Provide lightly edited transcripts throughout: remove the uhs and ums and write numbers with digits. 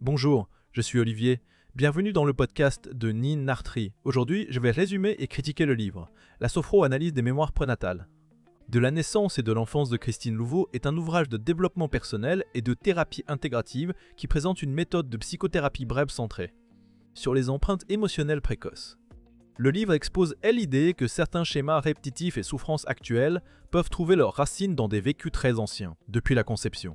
Bonjour, je suis Olivier. Bienvenue dans le podcast de Nin Nartri. Aujourd'hui, je vais résumer et critiquer le livre « La sophro-analyse des mémoires prénatales ». De la naissance et de l'enfance de Christine Louveau est un ouvrage de développement personnel et de thérapie intégrative qui présente une méthode de psychothérapie brève centrée sur les empreintes émotionnelles précoces. Le livre expose l'idée que certains schémas répétitifs et souffrances actuelles peuvent trouver leurs racines dans des vécus très anciens, depuis la conception.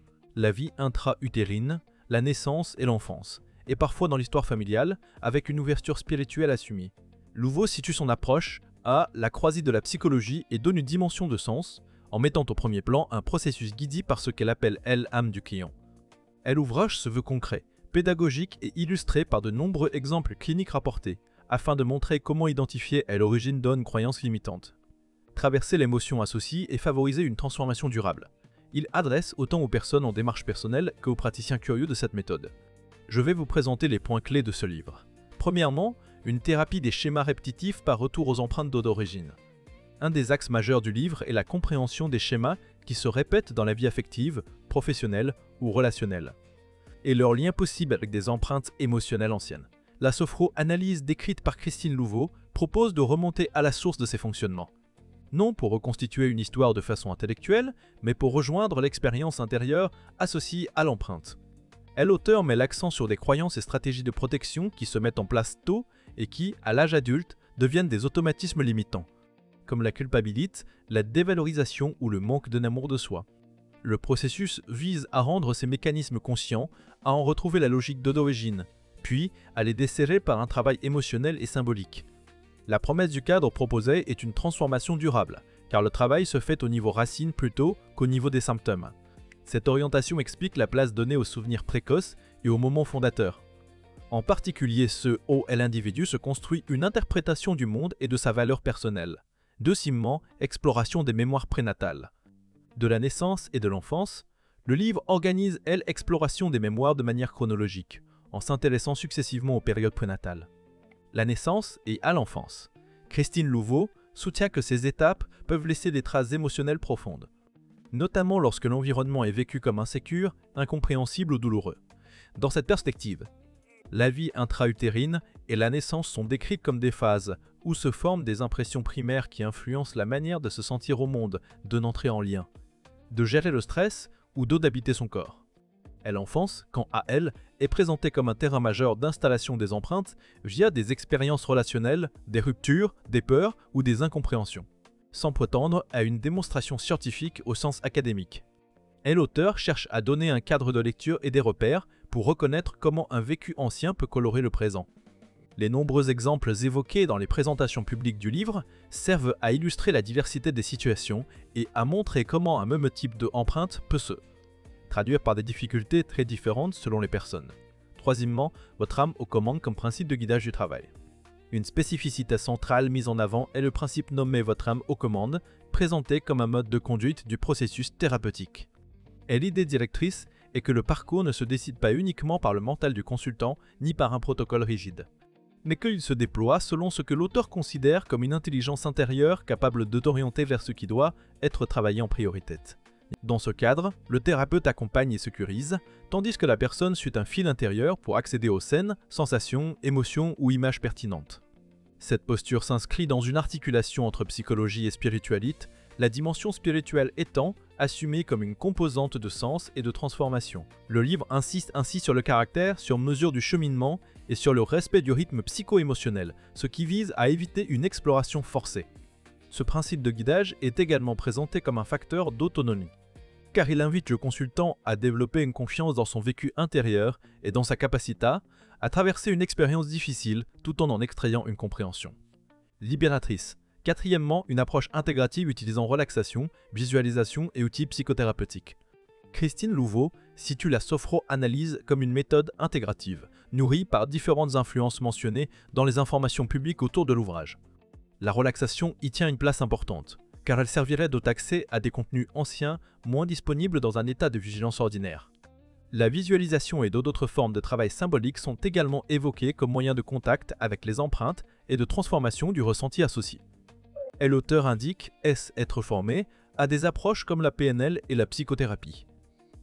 La vie intra-utérine, la naissance et l'enfance, et parfois dans l'histoire familiale, avec une ouverture spirituelle assumée. Louveau situe son approche à la croisée de la psychologie et donne une dimension de sens, en mettant au premier plan un processus guidé par ce qu'elle appelle l'âme du client. L'ouvrage se veut concret, pédagogique et illustré par de nombreux exemples cliniques rapportés, afin de montrer comment identifier l'origine d'une croyance limitante, traverser l'émotion associée et favoriser une transformation durable. Il adresse autant aux personnes en démarche personnelle qu'aux praticiens curieux de cette méthode. Je vais vous présenter les points clés de ce livre. Premièrement, une thérapie des schémas répétitifs par retour aux empreintes d'origine. Un des axes majeurs du livre est la compréhension des schémas qui se répètent dans la vie affective, professionnelle ou relationnelle, et leur lien possible avec des empreintes émotionnelles anciennes. La sophro-analyse décrite par Christine Louveau propose de remonter à la source de ces fonctionnements. Non pour reconstituer une histoire de façon intellectuelle, mais pour rejoindre l'expérience intérieure associée à l'empreinte. L'auteur met l'accent sur des croyances et stratégies de protection qui se mettent en place tôt et qui, à l'âge adulte, deviennent des automatismes limitants, comme la culpabilité, la dévalorisation ou le manque d'un amour de soi. Le processus vise à rendre ces mécanismes conscients, à en retrouver la logique d'origine, puis à les desserrer par un travail émotionnel et symbolique. La promesse du cadre proposé est une transformation durable, car le travail se fait au niveau racine plutôt qu'au niveau des symptômes. Cette orientation explique la place donnée aux souvenirs précoces et aux moments fondateurs. En particulier ceux où l'individu se construit une interprétation du monde et de sa valeur personnelle. Deuxièmement, exploration des mémoires prénatales. De la naissance et de l'enfance, le livre organise l'exploration des mémoires de manière chronologique, en s'intéressant successivement aux périodes prénatales. La naissance et à l'enfance. Christine Louveau soutient que ces étapes peuvent laisser des traces émotionnelles profondes, notamment lorsque l'environnement est vécu comme insécure, incompréhensible ou douloureux. Dans cette perspective, la vie intra-utérine et la naissance sont décrites comme des phases où se forment des impressions primaires qui influencent la manière de se sentir au monde, de n'entrer en lien, de gérer le stress ou d'habiter son corps. L'enfance, quant à elle, est présentée comme un terrain majeur d'installation des empreintes via des expériences relationnelles, des ruptures, des peurs ou des incompréhensions, sans prétendre à une démonstration scientifique au sens académique. L'auteur cherche à donner un cadre de lecture et des repères pour reconnaître comment un vécu ancien peut colorer le présent. Les nombreux exemples évoqués dans les présentations publiques du livre servent à illustrer la diversité des situations et à montrer comment un même type d'empreinte peut se traduire par des difficultés très différentes selon les personnes. Troisièmement, votre âme aux commandes comme principe de guidage du travail. Une spécificité centrale mise en avant est le principe nommé votre âme aux commandes, présenté comme un mode de conduite du processus thérapeutique. Et l'idée directrice est que le parcours ne se décide pas uniquement par le mental du consultant ni par un protocole rigide, mais qu'il se déploie selon ce que l'auteur considère comme une intelligence intérieure capable de t'orienter vers ce qui doit être travaillé en priorité. Dans ce cadre, le thérapeute accompagne et sécurise, tandis que la personne suit un fil intérieur pour accéder aux scènes, sensations, émotions ou images pertinentes. Cette posture s'inscrit dans une articulation entre psychologie et spiritualité, la dimension spirituelle étant assumée comme une composante de sens et de transformation. Le livre insiste ainsi sur le caractère, sur mesure du cheminement et sur le respect du rythme psycho-émotionnel, ce qui vise à éviter une exploration forcée. Ce principe de guidage est également présenté comme un facteur d'autonomie, car il invite le consultant à développer une confiance dans son vécu intérieur et dans sa capacité à traverser une expérience difficile tout en extrayant une compréhension. Libératrice. Quatrièmement, une approche intégrative utilisant relaxation, visualisation et outils psychothérapeutiques. Christine Louveau situe la sophro-analyse comme une méthode intégrative, nourrie par différentes influences mentionnées dans les informations publiques autour de l'ouvrage. La relaxation y tient une place importante, car elle servirait d'accès à des contenus anciens moins disponibles dans un état de vigilance ordinaire. La visualisation et d'autres formes de travail symbolique sont également évoquées comme moyen de contact avec les empreintes et de transformation du ressenti associé. Et l'auteur indique être formé à des approches comme la PNL et la psychothérapie.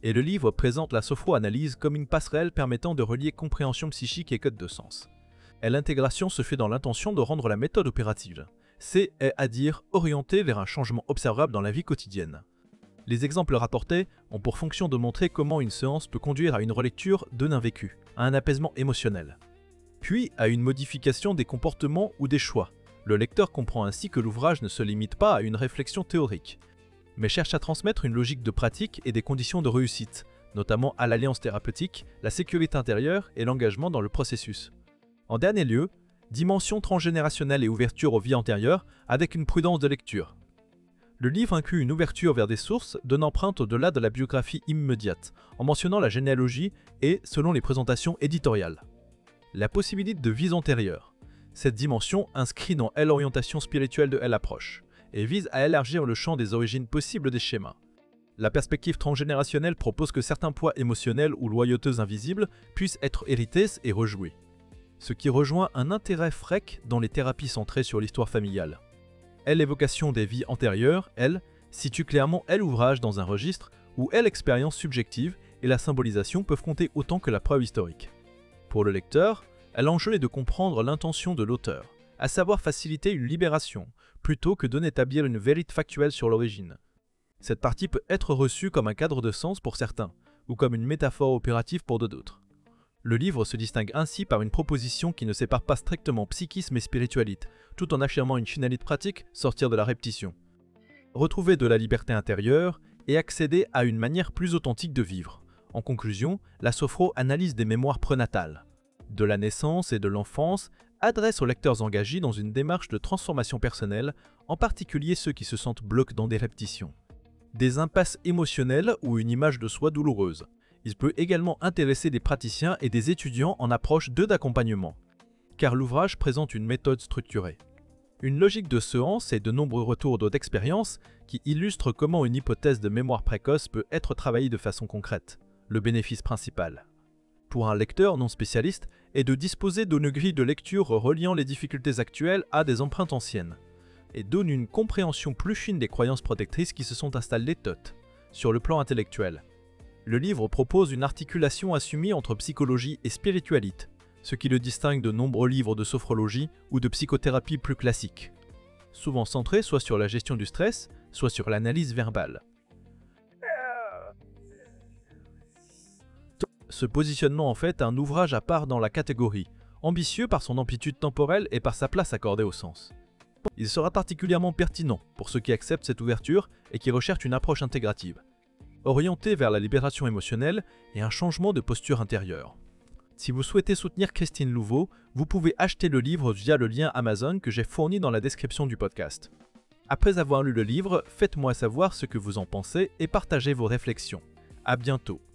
Et le livre présente la sophroanalyse comme une passerelle permettant de relier compréhension psychique et code de sens. Et l'intégration se fait dans l'intention de rendre la méthode opérative, c'est-à-dire orientée vers un changement observable dans la vie quotidienne. Les exemples rapportés ont pour fonction de montrer comment une séance peut conduire à une relecture d'un vécu, à un apaisement émotionnel, puis à une modification des comportements ou des choix. Le lecteur comprend ainsi que l'ouvrage ne se limite pas à une réflexion théorique, mais cherche à transmettre une logique de pratique et des conditions de réussite, notamment à l'alliance thérapeutique, la sécurité intérieure et l'engagement dans le processus. En dernier lieu, dimension transgénérationnelle et ouverture aux vies antérieures avec une prudence de lecture. Le livre inclut une ouverture vers des sources donnant empreinte au-delà de la biographie immédiate, en mentionnant la généalogie et selon les présentations éditoriales. La possibilité de vies antérieures. Cette dimension inscrit dans elle l'orientation spirituelle de l'approche et vise à élargir le champ des origines possibles des schémas. La perspective transgénérationnelle propose que certains poids émotionnels ou loyautés invisibles puissent être hérités et rejoués, ce qui rejoint un intérêt fréquent dans les thérapies centrées sur l'histoire familiale. L'évocation des vies antérieures, elle, situe clairement l'ouvrage dans un registre où l'expérience subjective et la symbolisation peuvent compter autant que la preuve historique. Pour le lecteur, l'enjeu est de comprendre l'intention de l'auteur, à savoir faciliter une libération, plutôt que d'établir une vérité factuelle sur l'origine. Cette partie peut être reçue comme un cadre de sens pour certains, ou comme une métaphore opérative pour d'autres. Le livre se distingue ainsi par une proposition qui ne sépare pas strictement psychisme et spiritualité, tout en affirmant une finalité pratique, sortir de la répétition. Retrouver de la liberté intérieure et accéder à une manière plus authentique de vivre. En conclusion, la sophro-analyse des mémoires prénatales, de la naissance et de l'enfance, adresse aux lecteurs engagés dans une démarche de transformation personnelle, en particulier ceux qui se sentent bloqués dans des répétitions, des impasses émotionnelles ou une image de soi douloureuse. Il peut également intéresser des praticiens et des étudiants en approche d'accompagnement, car l'ouvrage présente une méthode structurée, une logique de séance et de nombreux retours d'expérience qui illustrent comment une hypothèse de mémoire précoce peut être travaillée de façon concrète, le bénéfice principal. Pour un lecteur non spécialiste, est de disposer d'une grille de lecture reliant les difficultés actuelles à des empreintes anciennes, et donne une compréhension plus fine des croyances protectrices qui se sont installées sur le plan intellectuel. Le livre propose une articulation assumée entre psychologie et spiritualité, ce qui le distingue de nombreux livres de sophrologie ou de psychothérapie plus classiques, souvent centrés soit sur la gestion du stress, soit sur l'analyse verbale. Ce positionnement en fait un ouvrage à part dans la catégorie, ambitieux par son amplitude temporelle et par sa place accordée au sens. Il sera particulièrement pertinent pour ceux qui acceptent cette ouverture et qui recherchent une approche intégrative, orienté vers la libération émotionnelle et un changement de posture intérieure. Si vous souhaitez soutenir Christine Louveau, vous pouvez acheter le livre via le lien Amazon que j'ai fourni dans la description du podcast. Après avoir lu le livre, faites-moi savoir ce que vous en pensez et partagez vos réflexions. À bientôt.